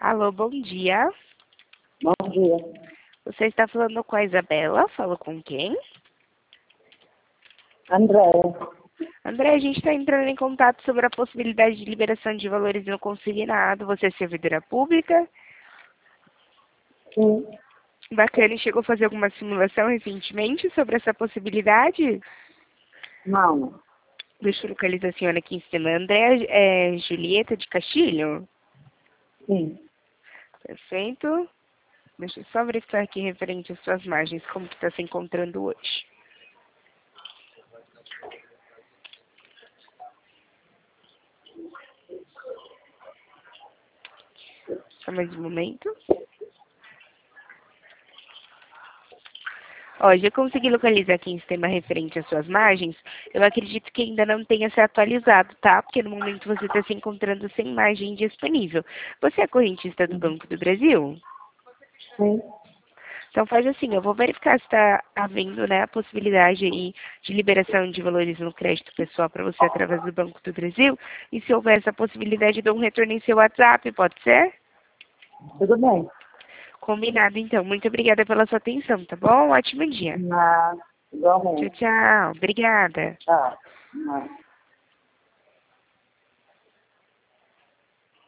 Alô, bom dia. Bom dia. Você está falando com a Isabela? Falo com quem? Andréia. André, a gente está entrando em contato sobre a possibilidade de liberação de valores no consignado. Você é servidora pública? Sim. Bacana, e chegou a fazer alguma simulação recentemente sobre essa possibilidade? Não. Deixa eu localizar a senhora aqui em cima. André é Julieta de Castilho? Sim. Perfeito. Deixa eu só verificar aqui referente às suas margens, como que está se encontrando hoje. Só mais um momento. Ó, já consegui localizar aqui em sistema referente às suas margens. Eu acredito que ainda não tenha se atualizado, tá? Porque no momento você está se encontrando sem margem disponível. Você é correntista do Banco do Brasil? Sim. Então faz assim, eu vou verificar se está havendo, né, a possibilidade aí de liberação de valores no crédito pessoal para você através do Banco do Brasil. E se houver essa possibilidade, eu dou um retorno em seu WhatsApp, pode ser? Tudo bem. Combinado, então. Muito obrigada pela sua atenção, tá bom? Ótimo dia. Nada. Tchau, Igualmente. tchau. Obrigada. Tchau. Nada.